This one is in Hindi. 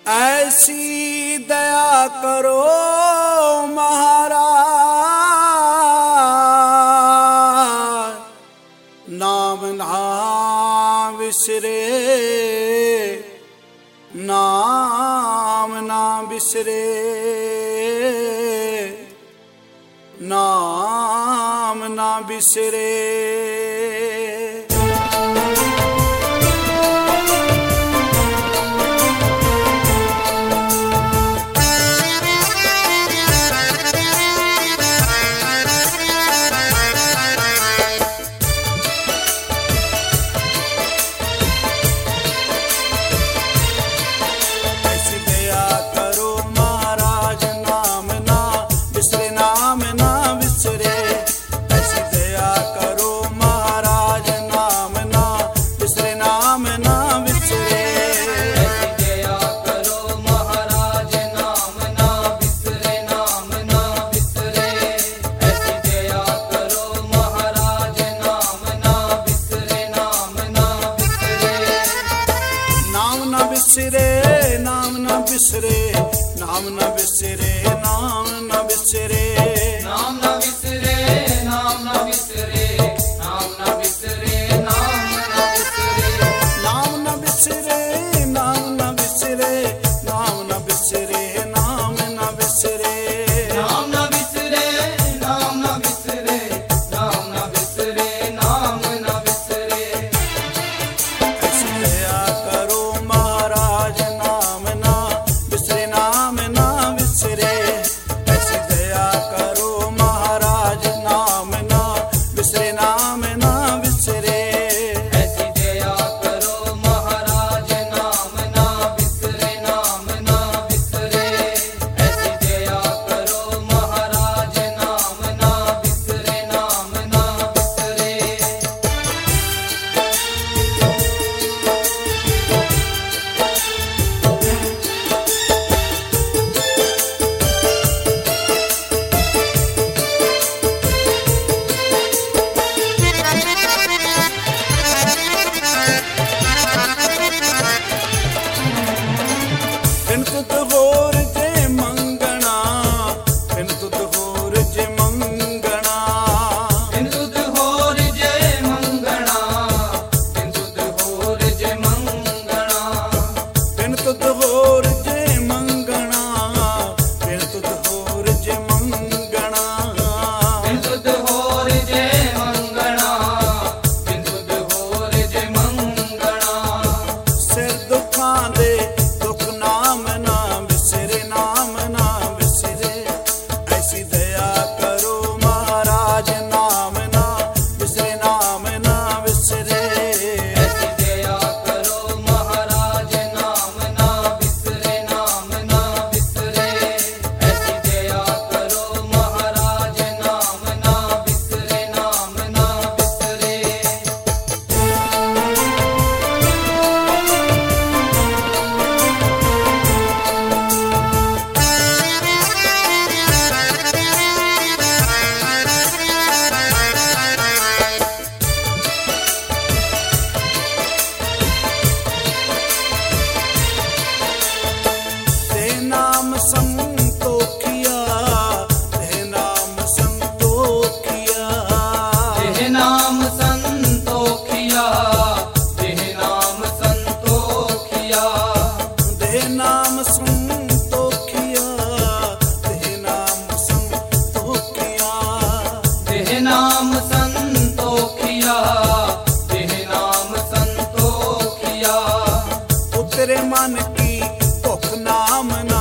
ऐसी दया करो महाराज, नाम ना बिसरे, नाम ना बिसरे, नाम ना बिसरे। नाम न बिसरे, नाम न बिसरे, नाम न बिसरे, नाम न बिसरे, नाम न बिसरे, नाम न बिसरे, नाम न बिसरे, नाम न बिसरे, नाम न बिसरे, नाम न बिसरे, नाम न बिसरे, नाम न बिसरे, नाम न बिसरे, नाम न बिसरे, नाम न बिसरे। ऐसी दया करो महाराज, नाम ना बिसरे, नाम ना बिसरे। ऐसी दया करो महाराज, नाम ना बिसरे, नाम ना बिसरे। ऐसी दया करो महाराज, नाम ना बिसरे, नाम ना बिसरे। ऐसी दया करो महाराज, नाम ना बिसरे, नाम ना बिसरे। बिन तुत होर जे मंगना, बिन तुत होर जे मंगना, बिन तुध होर जे मंगना, बिन तुध होर जे मंगना, बिन तुत होर जे मंगना, बिन तुत होर जे मंगना। बिन तुध होर जे मंगना, बिन तुध होर जे मंगना। सिर दुखां दे दुख नाम ना बिसरे, नाम ना बिसरे। ऐसी दया करो महाराज, नाम ना बिसरे, नाम ना बिसरे। ऐसी दया करो महाराज, नाम ना बिसरे, नाम ना बिसरे। ऐसी दया करो महाराज, नाम ना बिसरे, नाम ना बिसरे। ते नाम संतोखिया, ते नाम संतोखिया, तेह नाम संतोखिया, तेह नाम संतोखिया, ते नाम संतोखिया, ते नाम संतोखिया। तेह नाम संतोखिया, तेह नाम संतोखिया। उतरे मन की भुख नाम ना